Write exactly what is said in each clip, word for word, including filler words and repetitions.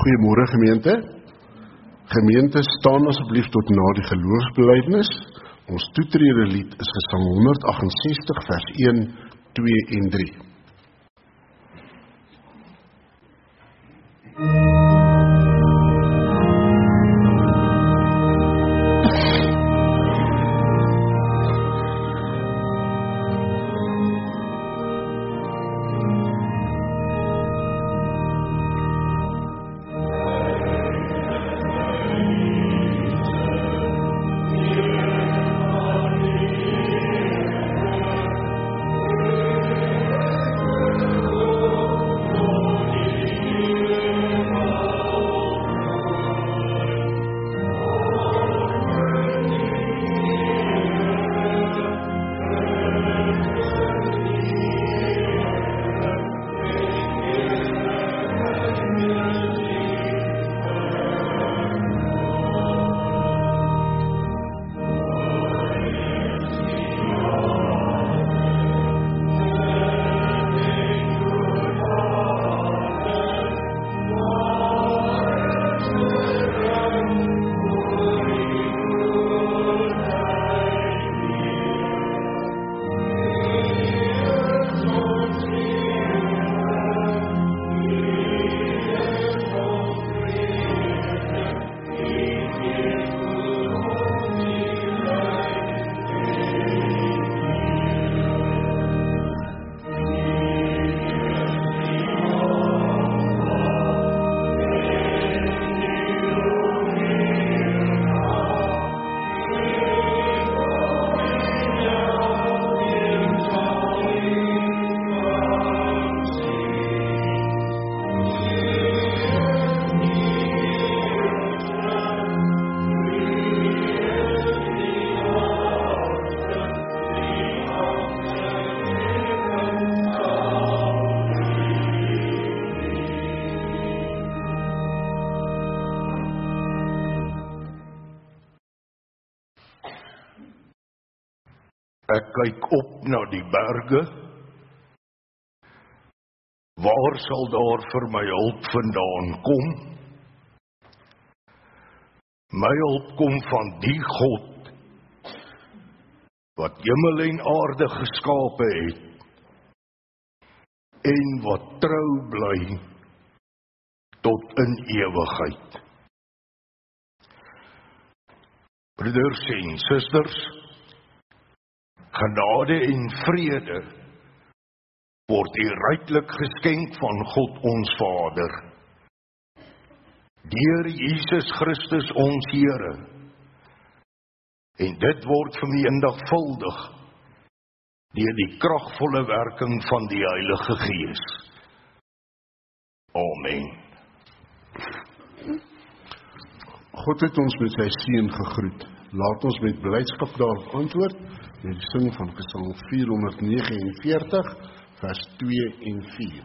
Goeiemôre gemeente. Gemeente, staan asseblief tot na die geloofsbelijdenis. Ons toetrede lied is gesang honderd agt en sestig vers een, twee en drie. Ek kyk op na die berge. Waar sal daar vir my hulp vandaan kom? My hulp kom van die God wat hemel en aarde geskape het en wat trou bly tot in ewigheid. Broeders en susters, genade en vrede word u ryklik geskenk van God ons Vader, deur Jesus Christus ons Here, en dit word vermenigvuldig deur die kragvolle werking van die Heilige Gees. Amen. God het ons met sy seën gegroet. Laat ons met blydskap daarop antwoord met die sing van Psalm vierhonderd negenenveertig, vers twee en vier.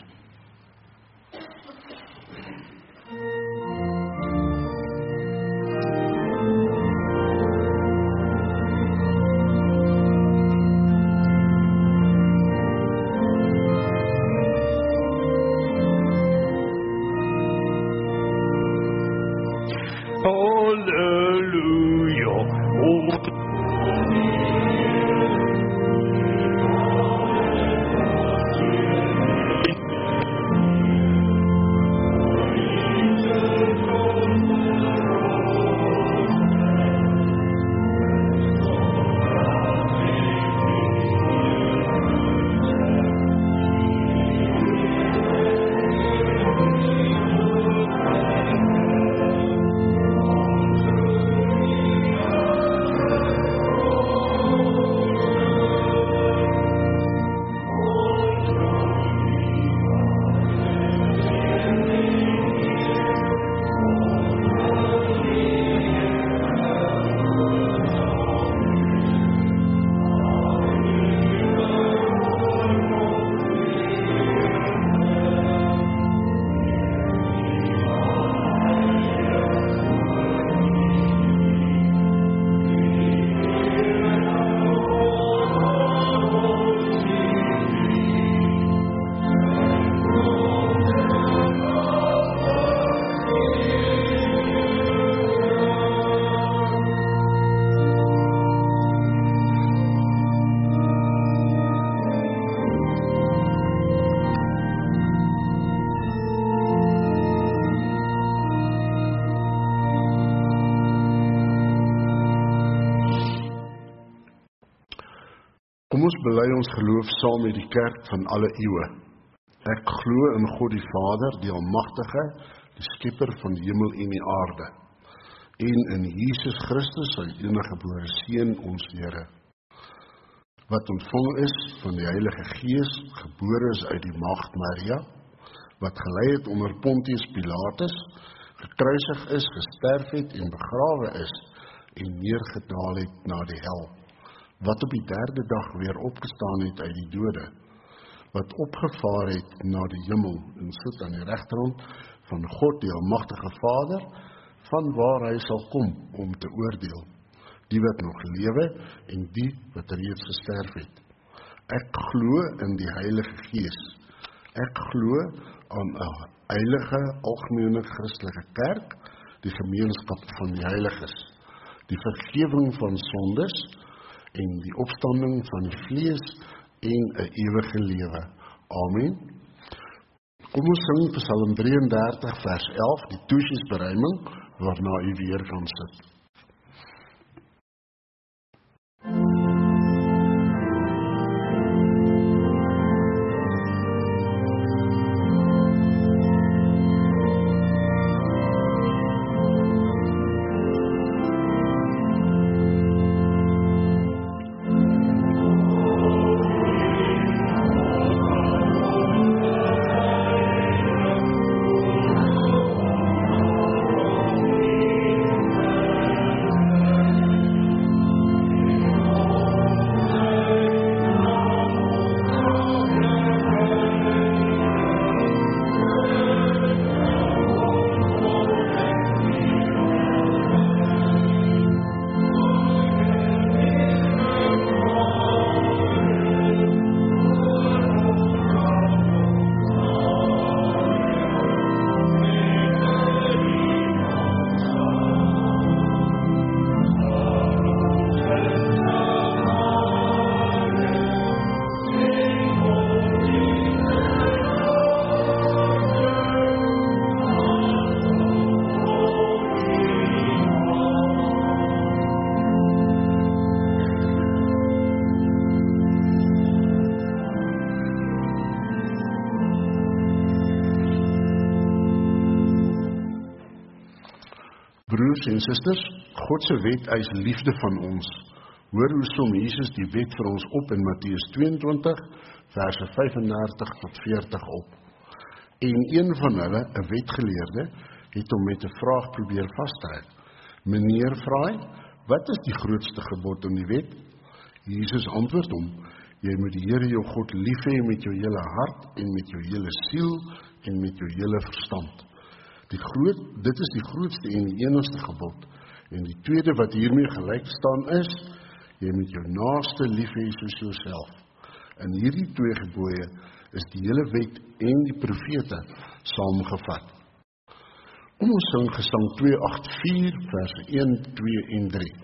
Kom ons bely ons geloof saam met die kerk van alle eeue. Ek glo in God die Vader, die Almagtige, die skepper van die hemel en die aarde, en in Jesus Christus, sy eniggebore Seun, ons Here, wat ontvang is van die Heilige Gees, gebore is uit die maagd Maria, wat gelei het onder Pontius Pilatus, gekruisig is, gesterf het en begrawe is, en neergedaal het na die hel, wat op die derde dag weer opgestaan het uit die dode, wat opgevaar het na die hemel en sit aan die regterhand van God die Almagtige Vader, van waar hy sal kom om te oordeel, die wat nog lewe en die wat reeds gesterf het. Ek glo in die Heilige Gees. Ek glo aan 'n heilige algemene Christelike kerk, die gemeenskap van die heiliges, die vergewing van sondes en die opstanding van die vlees en 'n ewige lewe. Amen. Kom ons sing Psalm drieëndertig vers elf, die toesiesberuiming, waarna u weer kan sit. Broers en susters, God se wet eis liefde van ons. Hoor hoe som Jesus die wet vir ons op in Matteus tweeëntwintig, verse vyfendertig tot veertig op. En een van hulle, 'n wetgeleerde, het hom met 'n vraag probeer vastrek. Meneer, vra hy, wat is die grootste gebod in die wet? Jesus antwoord hom, jy moet die Here jou God lief hê met jou hele hart en met jou hele siel en met jou hele verstand. Die groot, dit is die grootste en die enigste gebod. En die tweede wat hiermee gelyk staan is, jy moet jou naaste lief hê soos jouself. In hierdie twee gebooie is die hele wet en die profete saamgevat. Kom ons sing Gesang twee agt vier, verse een, twee en drie.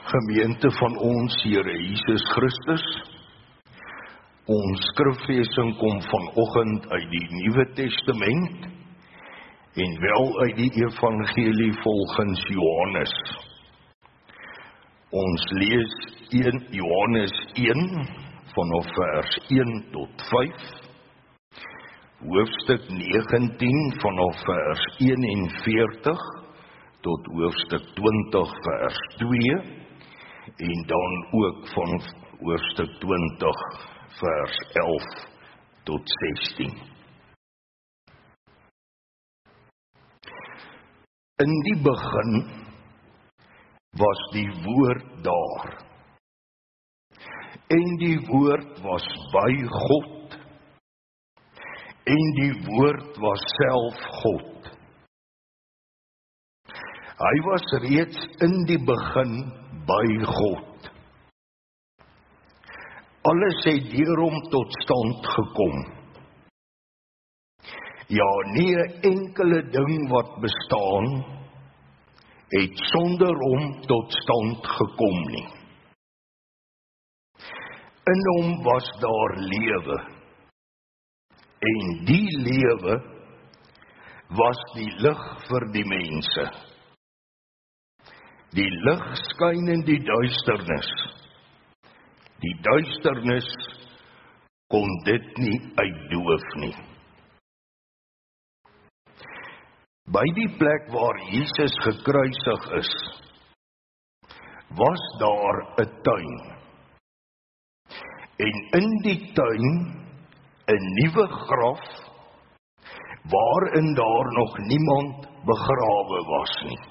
Gemeente van ons Here Jesus Christus, ons skriflesing kom vanoggend uit die Nuwe Testament en wel uit die Evangelie volgens Johannes. Ons lees Johannes een vanaf vers een tot vyf, hoofstuk negentien vanaf vers eenenveertig tot hoofstuk twintig vers twee en dan ook van hoofstuk twintig vers elf tot sestien. In die begin was die woord daar, en die woord was by God, en die woord was self God. Hy was reeds in die begin by God. Alles het deur hom tot stand gekom. Ja, nie 'n enkele ding wat bestaan, het sonder hom tot stand gekom nie. In hom was daar lewe, en die lewe was die lig vir die mense. Die lig skyn in die duisternis. Die duisternis kon dit nie uitdoof nie. By die plek waar Jesus gekruisig is, was daar 'n tuin. En in die tuin 'n nuwe graf, waarin daar nog niemand begrawe was nie.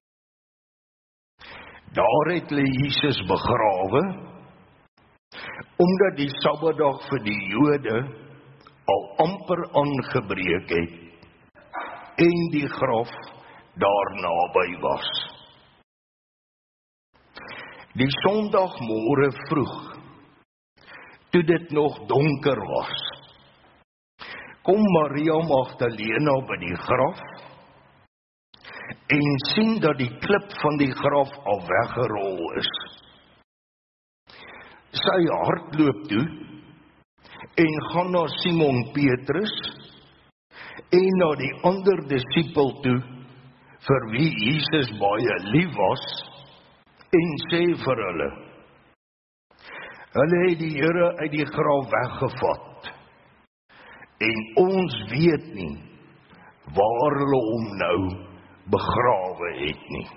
Daar het hulle Jesus begrawe, omdat die Sabbatdag vir die Jode al amper aangebreek het, en die graf daar naby was. Die Sondagmôre vroeg, toe dit nog donker was, kom Maria Magdalena by die graf, en sien dat die klip van die graf al weggerol is. Sy hardloop toe, en gaan na Simon Petrus, en na die ander disipel toe, vir wie Jesus baie lief was, en sê vir hulle, hulle het die Here uit die graf weggevat, en ons weet nie, waar hulle hom nou begrawe het nie.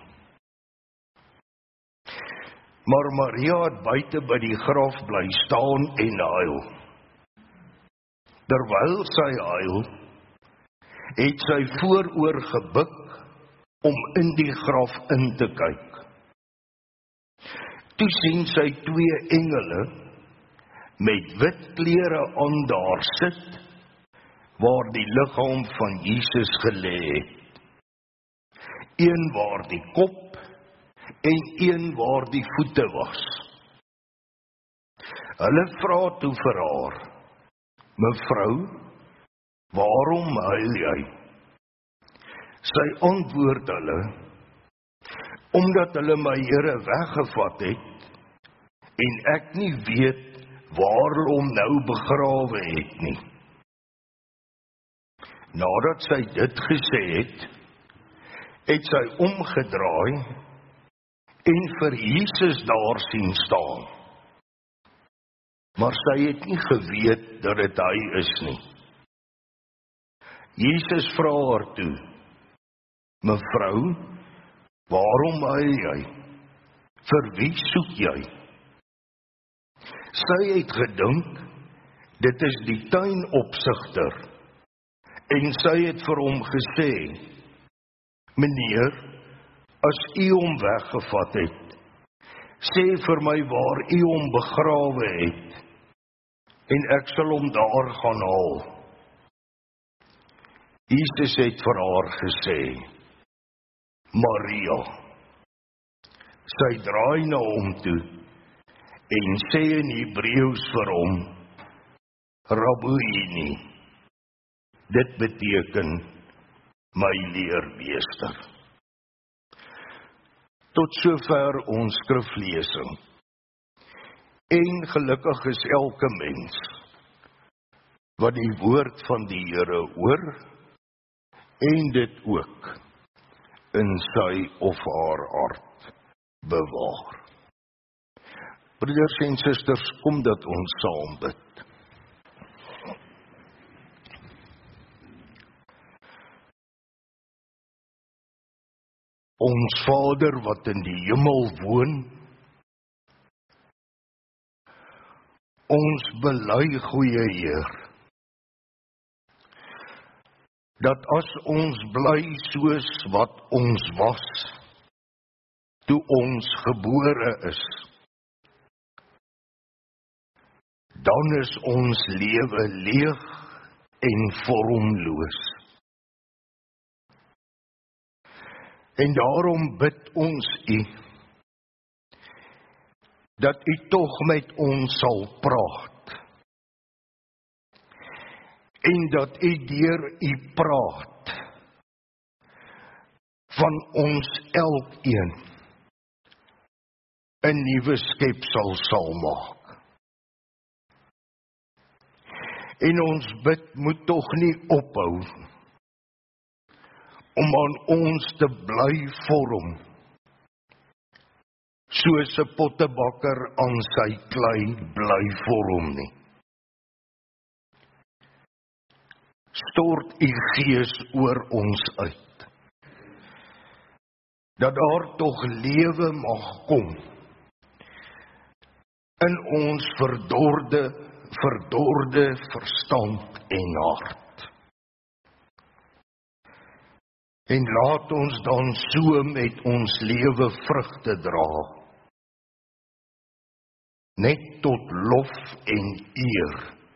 Maar Maria het buite by die graf bly staan en huil. Terwyl sy huil, het sy vooroor gebuk om in die graf in te kyk. Toe sien sy twee engele met wit klere aan daar sit, waar die liggaam van Jesus gelê het. Een waar die kop en een waar die voete was. Hulle vra toe vir haar, mevrou, waarom huil jy? Sy antwoord hulle, omdat hulle my Here weggevat het, en ek nie weet waar hulle hom nou begrawe het nie. Nadat sy dit gesê het, het sy omgedraai en vir Jesus daar sien staan. Maar sy het nie geweet dat dit hy is nie. Jesus vra haar toe, mevrou, waarom huil jy? Vir wie soek jy? Sy het gedink, dit is die tuinopsigter, en sy het vir hom gesê, meneer, as u hom weggevat het, sê vir my waar u hom begrawe het, en ek sal hom daar gaan haal. Jesus het vir haar gesê, Maria. Sy draai na hom toe, en sê in Hebreëus vir hom, Rabbouni. Dit beteken, my leermeester. Tot sover ons skriflesing. En gelukkig is elke mens wat die woord van die Here hoor en dit ook in sy of haar hart bewaar. Broeders en susters, kom dat ons saam bid. Ons Vader wat in die hemel woon, ons bely, goeie Heer, dat as ons bly soos wat ons was, toe ons gebore is, dan is ons lewe leeg en vormloos. En daarom bid ons U, dat U tog met ons sal praat, en dat U deur U praat, van ons elkeen, 'n nuwe skepsel sal maak. En ons bid moet tog nie ophou, om aan ons te bly vorm, soos 'n pottebakker aan sy klei bly vorm nie. Stort U Gees oor ons uit, dat daar tog lewe mag kom, in ons verdorde, verdorde verstand en hart. En laat ons dan so met ons lewe vrugte dra, net tot lof en eer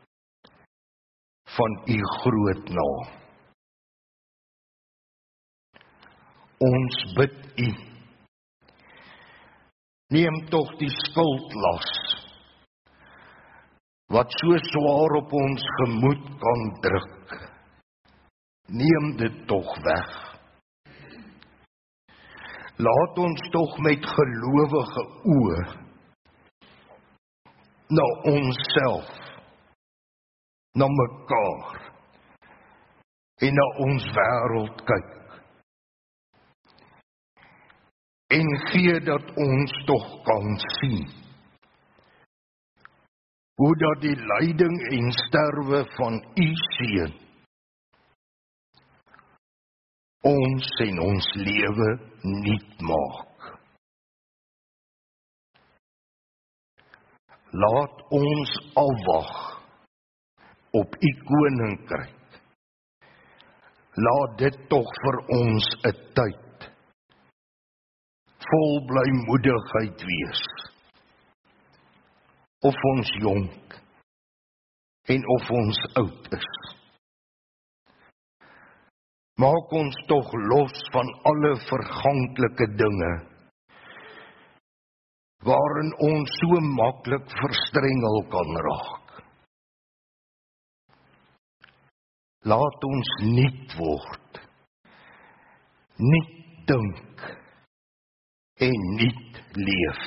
van U groot naam. Ons bid U, neem tog die skuldlas, wat so swaar op ons gemoed kan druk, neem dit tog weg. Laat ons tog met gelowige oë na onsself, na mekaar en na ons wêreld kyk. En gee dat ons tog kan sien hoe dat die lyding en sterwe van U Seun ons en ons lewe nuut maak. Laat ons afwag op U koninkryk. Laat dit tog vir ons 'n tyd vol blymoedigheid wees. Of ons jonk en of ons oud is. Maak ons tog los van alle verganklike dinge, waarin ons so maklik verstrengel kan raak. Laat ons nuut word, nuut dink en nuut leef.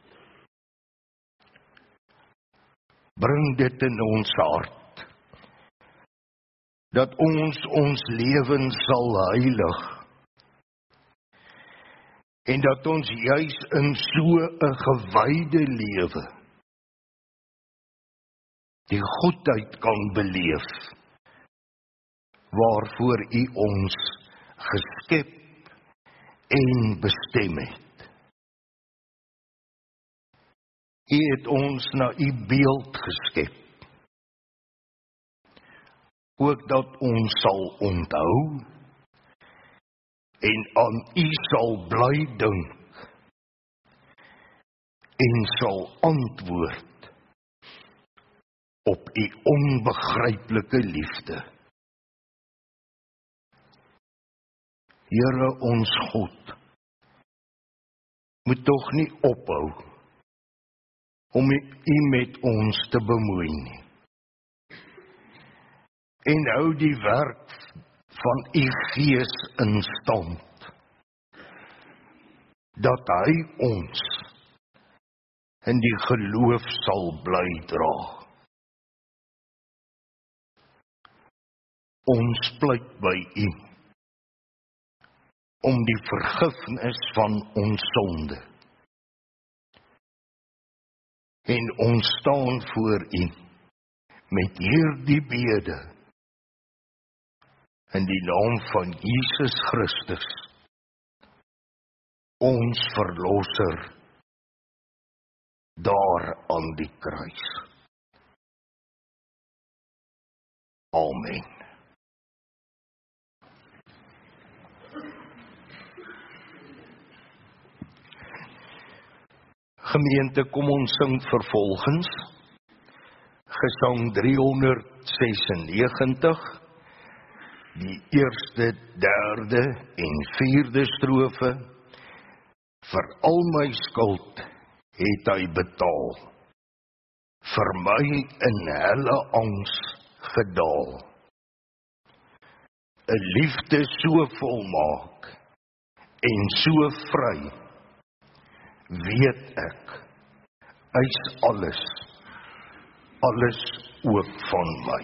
Bring dit in ons hart, dat ons ons lewens sal heilig, en dat ons juis in so 'n gewyde lewe die goedheid kan beleef, waarvoor U ons geskep en bestem het. U het ons na U beeld geskep, ook dat ons sal onthou en aan U sal bly dink en sal antwoord op U onbegryplike liefde. Here ons God, moet tog nie ophou om U met ons te bemoei nie. En hou die werk van U Gees in stand, dat hy ons in die geloof sal bly dra. Ons pleit by U om die vergifnis van ons sonde. En ons staan voor U met hierdie bede in die naam van Jesus Christus, ons verlosser, daar aan die kruis. Amen. Gemeente, kom ons sing vervolgens Gesang driehonderdsesennegentig, die eerste, derde en vierde strofe. Vir al my skuld het hy betaal, vir my in helle angs gedaal. 'n liefde so volmaak en so vry, weet ek, hy's alles, alles ook van my.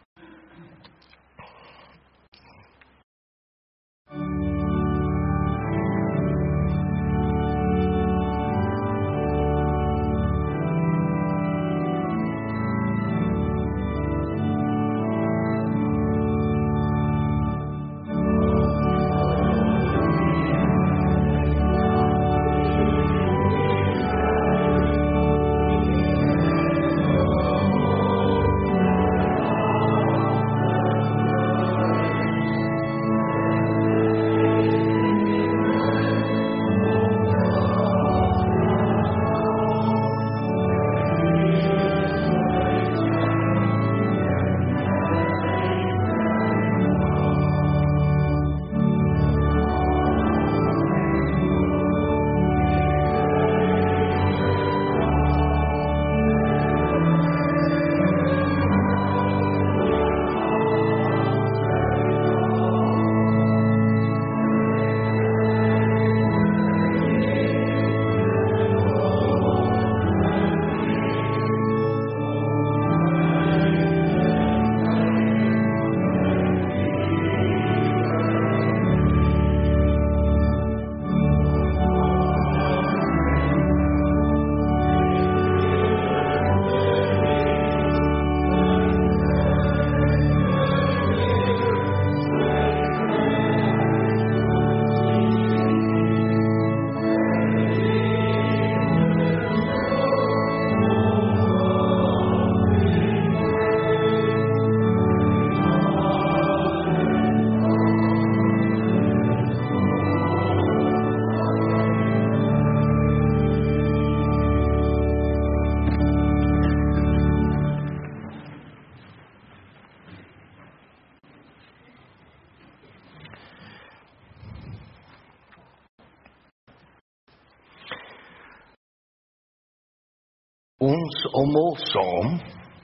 Ons almal saam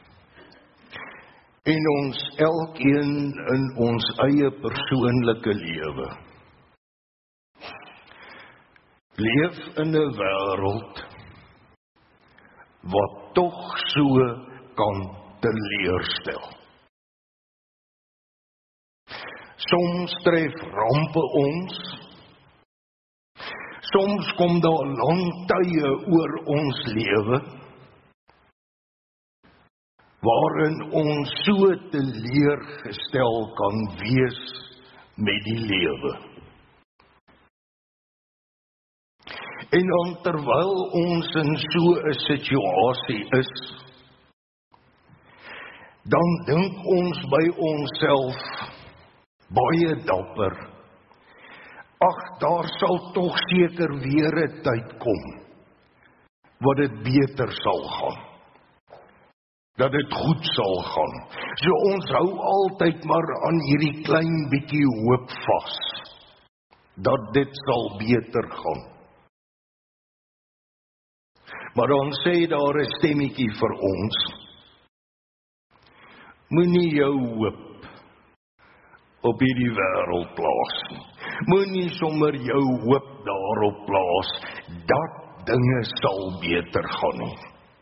en ons elkeen in ons eie persoonlike lewe leef in 'n wêreld wat tog so kan teleurstel. Soms tref rampe ons, soms kom daar lang tye oor ons lewe waarin ons so teleurgestel kan wees met die lewe. En dan terwyl ons in so 'n situasie is, dan dink ons by onsself baie dapper, ag, daar sal tog seker weer 'n tyd kom wat dit beter sal gaan, dat dit goed sal gaan. So ons hou altyd maar aan hierdie klein bietjie hoop vas, dat dit sal beter gaan. Maar dan sê daar 'n stemmetjie vir ons, moenie jou hoop op hierdie wêreld plaas nie. Moenie sommer jou hoop daarop plaas, dat dinge sal beter gaan nie.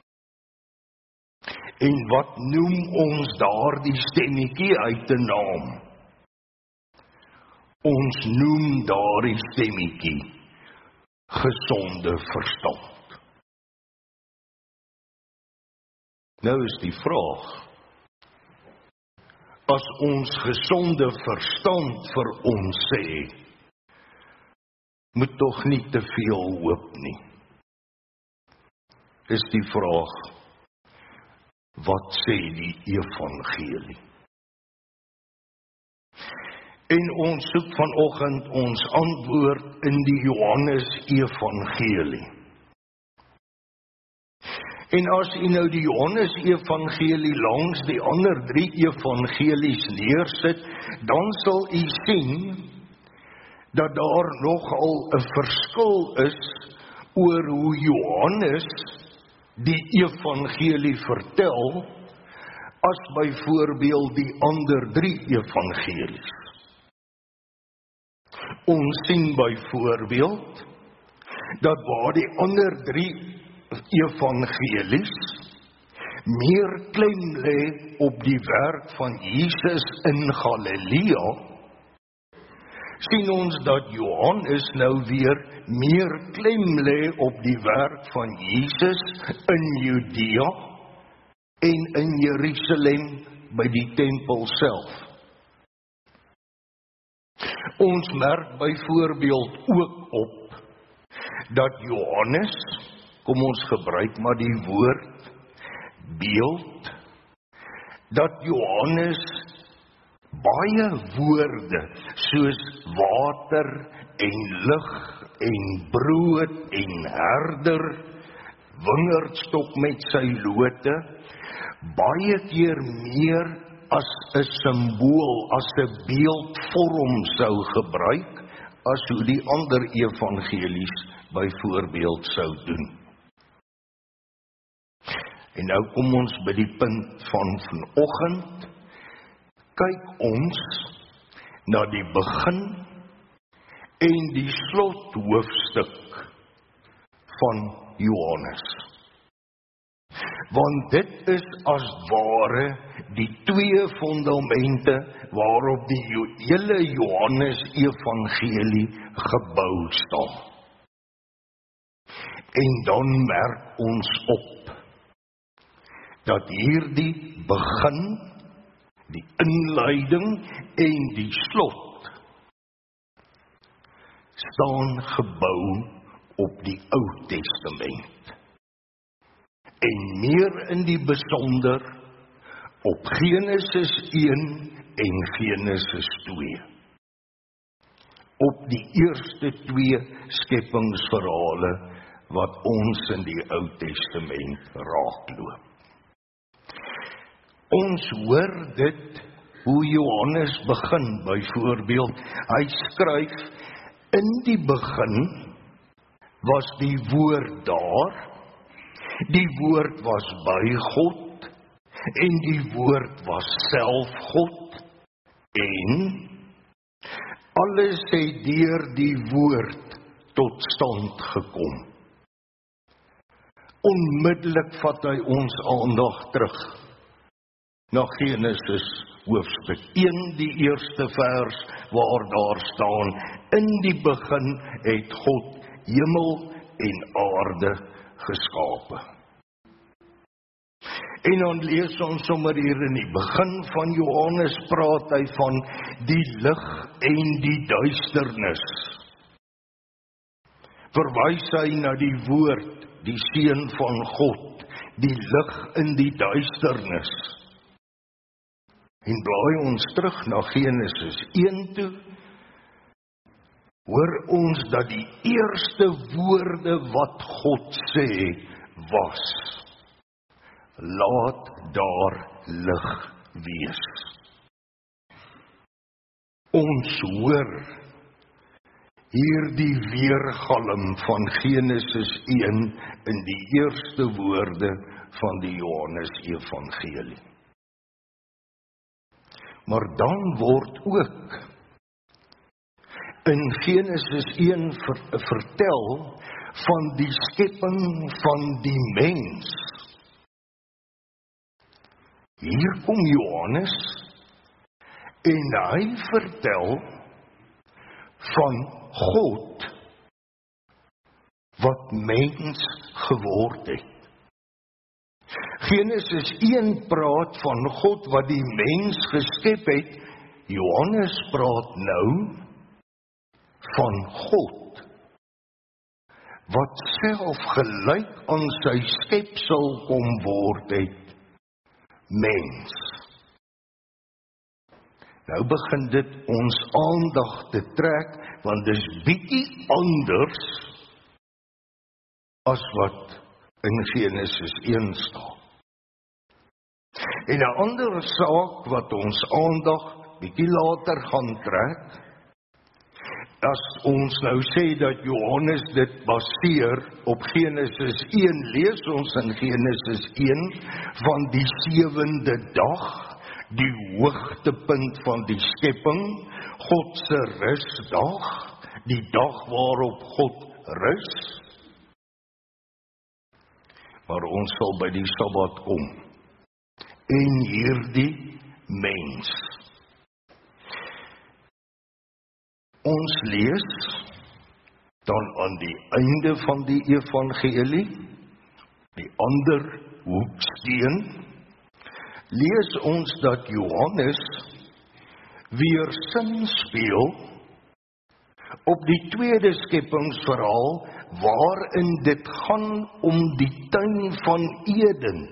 En wat noem ons daardie stemmetjie uit 'n naam? Ons noem daardie stemmetjie gesonde verstand. Nou is die vraag, as ons gesonde verstand vir ons sê, moet tog nie te veel hoop nie. Is die vraag, wat sê die evangelie? En ons soek vanoggend ons antwoord in die Johannes evangelie. En as u nou die Johannes evangelie langs die ander drie evangelies neersit, dan sal u sien dat daar nogal 'n verskil is oor hoe Johannes die evangelie vertel, as byvoorbeeld die ander drie evangelies. Ons sien byvoorbeeld dat waar die ander drie evangelies meer klem lê op die werk van Jesus in Galilea, sien ons dat Johannes nou weer meer klem lê op die werk van Jesus in Judea en in Jerusalem by die tempel self. Ons merk byvoorbeeld ook op dat Johannes, kom ons gebruik maar die woord beeld, dat Johannes baie woorde soos water en lig en brood en herder, wingerdstok met sy lote, baie keer meer as 'n simbool, as 'n beeldvorm sou gebruik, as hoe die ander evangelies byvoorbeeld sou doen. En nou kom ons by die punt van vanoggend. Kyk ons na die begin en die slothoofstuk van Johannes. Want dit is as ware die twee fundamente waarop die hele Johannes evangelie gebou staan. En dan merk ons op dat hierdie begin, die inleiding en die slot staan gebou op die Ou Testament. En meer in die besonder op Genesis een en Genesis twee. Op die eerste twee skepingsverhale wat ons in die Ou Testament raakloop. Ons hoor dit hoe Johannes begin, byvoorbeeld, hy skryf, in die begin was die woord daar, die woord was by God, en die woord was self God, en alles het deur die woord tot stand gekom. Onmiddellik vat hy ons aandag terug na Genesis hoofstuk een, die eerste vers, waar daar staan, in die begin het God hemel en aarde geskape. En dan lees ons sommer hier in die begin van Johannes, praat hy van die lig en die duisternis. Verwys hy na die woord, die seun van God, die lig in die duisternis. En blaai ons terug na Genesis een toe, hoor ons dat die eerste woorde wat God sê was, laat daar lig wees. Ons hoor hierdie weergalm van Genesis een in die eerste woorde van die Johannes evangelie. Maar dan word ook in Genesis een ver, vertel van die skepping van die mens. Hier kom Johannes en hy vertel van God wat mens geword het. Genesis een praat van God wat die mens geskep het. Johannes praat nou van God wat self gelyk aan sy skepsel kom word het, mens. Nou begin dit ons aandag te trek, want dis bietjie anders as wat in Genesis een staan. En 'n ander saak wat ons aandag bietjie later gaan trek, as ons nou sê dat Johannes dit baseer op Genesis een, lees ons in Genesis een van die sewende dag, die hoogtepunt van die skepping, God se rusdag, die dag waarop God rus. Maar ons sal by die Sabbat kom. En hierdie mens. Ons lees dan aan die einde van die evangelie, die ander hoeksteen, lees ons dat Johannes weer sin speel op die tweede skepingsverhaal, waarin dit gaan om die tuin van Eden.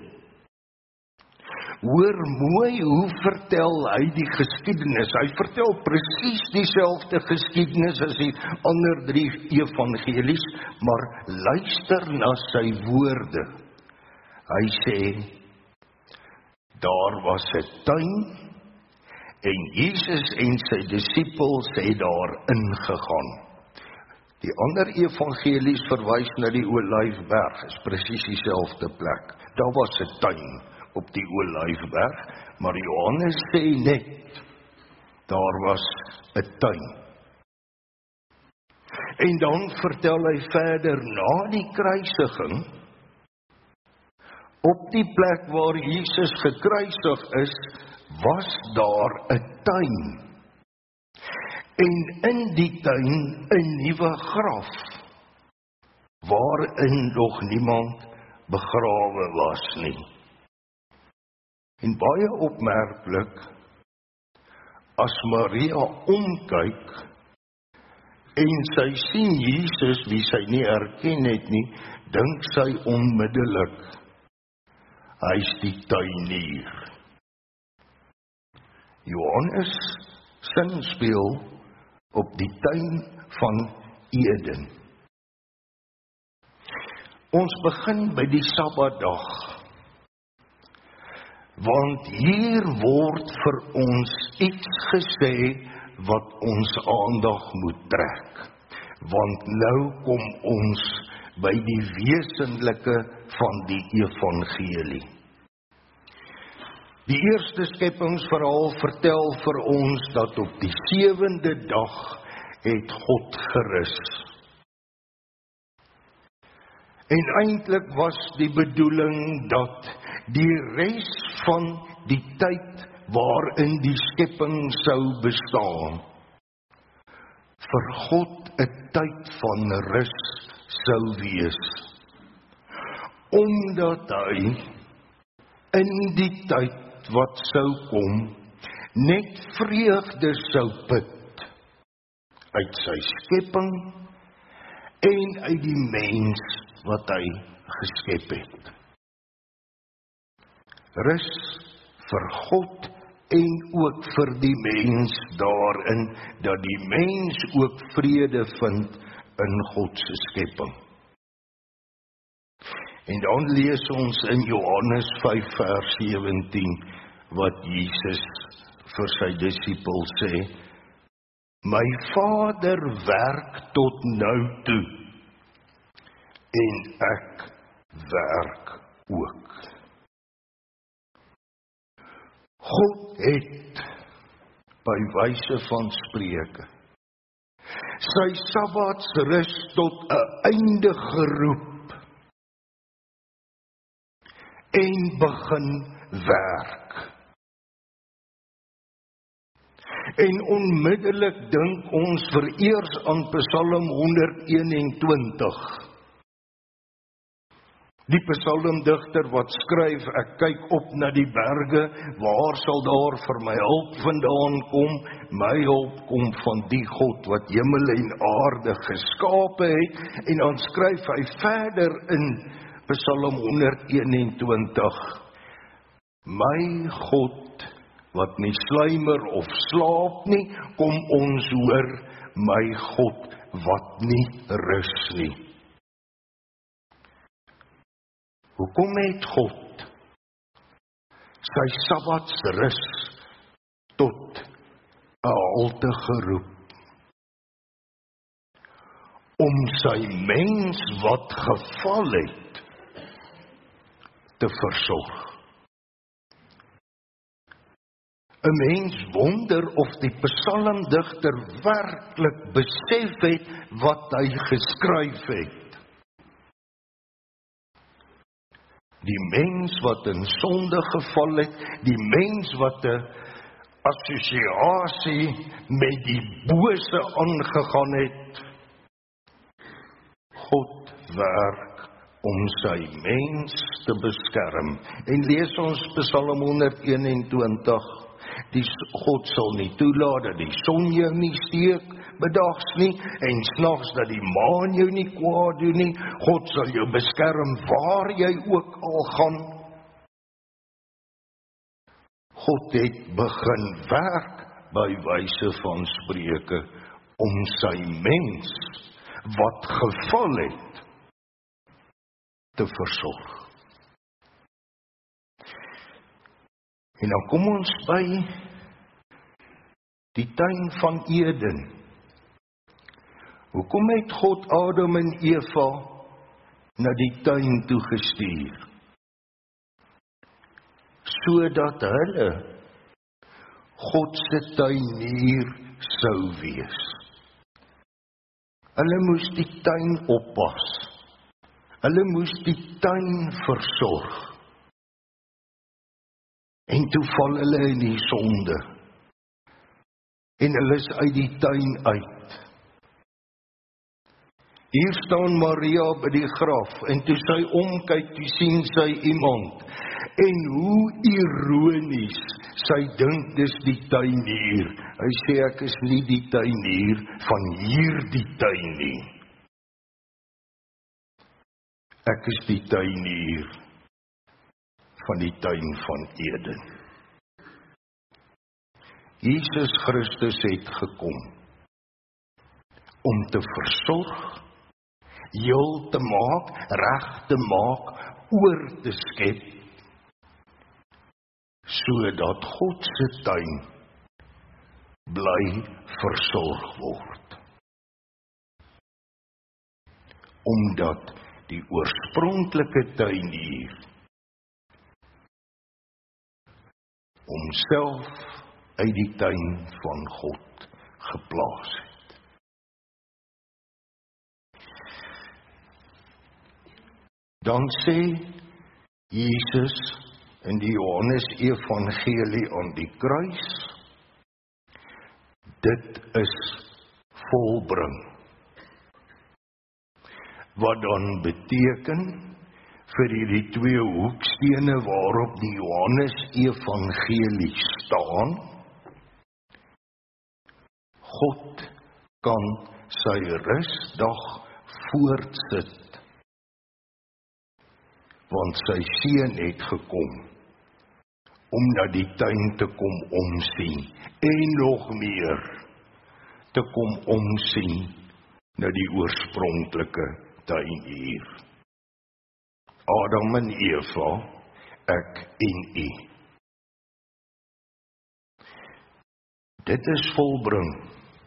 Hoor mooi hoe vertel hy die geskiedenis. Hy vertel presies dieselfde geskiedenis as die ander drie evangelies, maar luister na sy woorde. Hy sê, daar was 'n tuin, en Jesus en sy disippels het daar ingegaan. Die ander evangelies verwys na die Olyfberg, is presies dieselfde plek. Daar was 'n tuin op die Olyfberg, maar Johannes sê net, daar was 'n tuin. En dan vertel hy verder, na die kruisiging, op die plek waar Jesus gekruisig is, was daar 'n tuin. En in die tuin 'n nuwe graf, waarin nog niemand begrawe was nie. En baie opmerklik, as Maria omkyk, en sy sien Jesus, wie sy nie herken het nie, dink sy onmiddellik, hy's die tuinier. Johannes sin speel op die tuin van Eden. Ons begin by die Sabbatdag, want hier word vir ons iets gesê wat ons aandag moet trek. Want nou kom ons by die wesenlike van die evangelie. Die eerste skepingsverhaal vertel vir ons dat op die sewende dag het God gerus. En eintlik was die bedoeling dat die res van die tyd waarin die skepping sou bestaan, vir God 'n tyd van rus sou wees. Omdat hy in die tyd wat sou kom, net vreugde sou put uit sy skepping en uit die mens wat hy geskep het. Rus vir God en ook vir die mens daarin, dat die mens ook vrede vind in God se skepping. En dan lees ons in Johannes vyf vers sewentien, wat Jesus vir sy disippels sê, my Vader werk tot nou toe, en ek werk ook. God het, by wyse van spreuke, sy sabbatsrus tot 'n einde geroep en begin werk. En onmiddellik dink ons vereers aan Psalm honderd eenentwintig. Die psalmdigter wat skryf, ek kyk op na die berge, waar sal daar vir my hulp vandaan kom? My hulp kom van die God wat hemel en aarde geskape het. En dan skryf hy verder in Psalm honderd eenentwintig. My God wat nie sluimer of slaap nie, kom ons hoor, my God wat nie rus nie. Hoekom het God sy sabbatsrus tot 'n halte geroep? Om sy mens wat geval het te versorg. 'n Mens wonder of die psalmdigter werklik besef het wat hy geskryf het. Die mens wat in sonde geval het, die mens wat 'n assosiasie met die bose aangegaan het. God werk om sy mens te beskerm. En lees ons Psalm honderd eenentwintig. Die God sal nie toelaat dat die son jou nie steek bedags nie, en snags dat die maan jou nie kwaad doen nie. God sal jou beskerm waar jy ook al gaan. God het begin werk by wyse van Spreuke om sy mens wat geval het te versorg. En dan kom ons by die tuin van Eden. Hoekom het God Adam en Eva na die tuin toe gestuur? Sodat hulle God se tuinier sou wees. Hulle moes die tuin oppas. Hulle moes die tuin versorg. En toe val hulle in die sonde. En hulle is uit die tuin uit. Hier staan Maria by die graf, en toe sy omkyk, toe sien sy iemand. En hoe ironies, sy dink dis die tuinier. Hy sê, ek is nie die tuinier van hierdie tuin nie. Ek is die tuinier van die tuin van Eden. Jesus Christus het gekom om te versorg, heel te maak, reg te maak, oor te skep, sodat God se tuin bly versorg word. Omdat die oorspronklike tuinier homself uit die tuin van God geplaas het. Dan sê Jesus in die Johannes Evangelie aan die kruis, dit is volbring. Wat dan beteken vir hierdie twee hoekstene waarop die Johannes Evangelie staan, God kan sy rusdag voortsit, want sy seun het gekom om na die tuin te kom omsien, en nog meer te kom omsien na die oorspronklike tuinier. Adam en Eva, ek en u. Dit is volbring.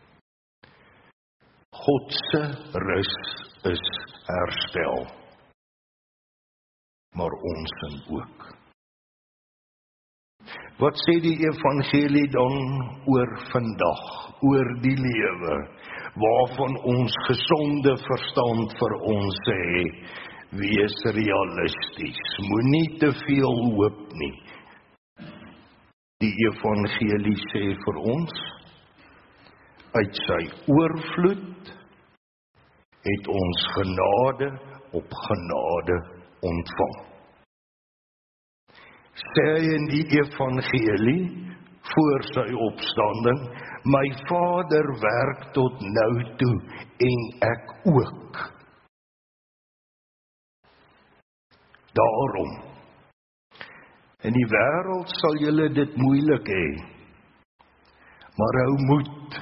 God se rus is herstel. Maar ons in ook. Wat sê die evangelie dan oor vandag, oor die lewe? waarvan ons gesonde verstand vir ons sê, wees realisties, moenie te veel hoop nie. Die evangelie sê vir ons, uit sy oorvloed het ons genade op genade ontvang. Sê in die evangelie, voor sy opstanding, my Vader werk tot nou toe, en ek ook. Daarom, in die wêreld sal julle dit moeilik hê, maar hou moed,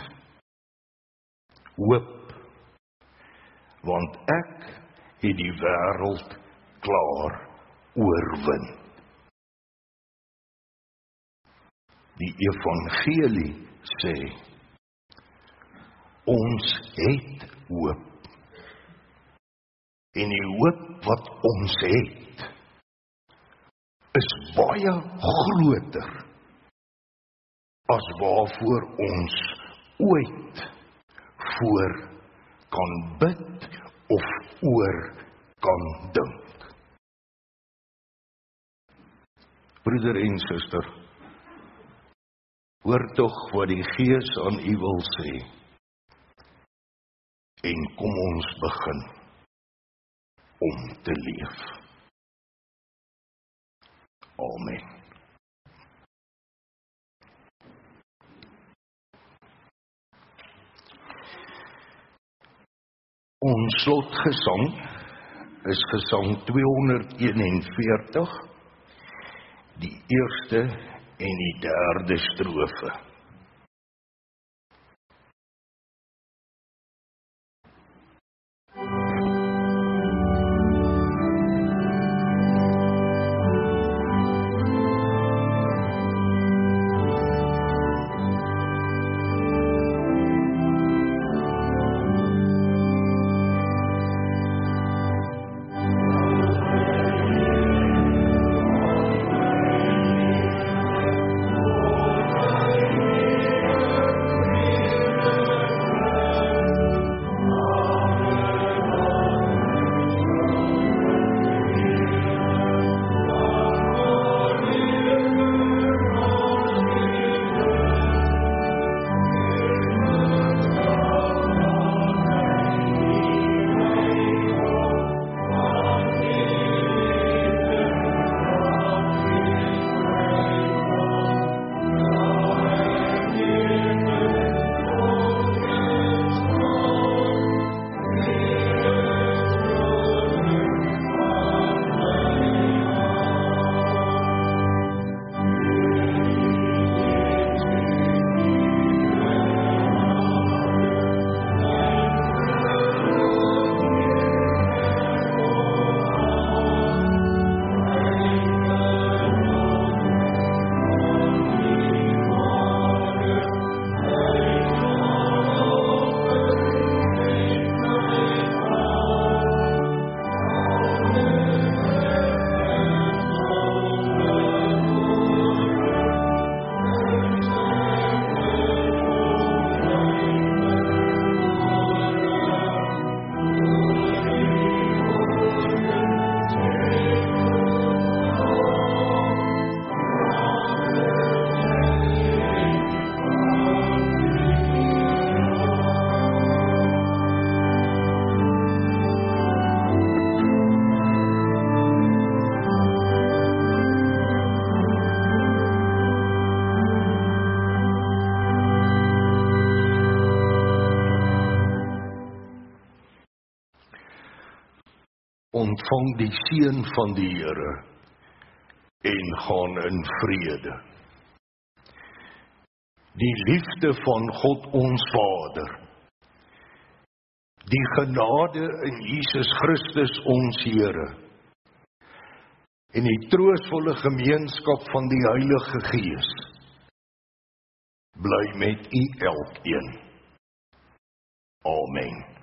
hoop, want ek het die wêreld klaar oorwin. Die evangelie sê, ons het hoop. En die hoop wat ons het, is baie groter as waarvoor ons ooit voor kan bid of oor kan dink. Broeder en suster, hoor tog wat die Gees aan u wil sê, en kom ons begin om te leef. Amen. Ons slotgesang is gesang tweehonderdeenenveertig, die eerste en die derde strofe. Ontvang die seën van die Here en gaan in vrede. Die liefde van God ons Vader, die genade in Jesus Christus ons Here, en die troostvolle gemeenskap van die Heilige Gees, bly met u elkeen. Amen.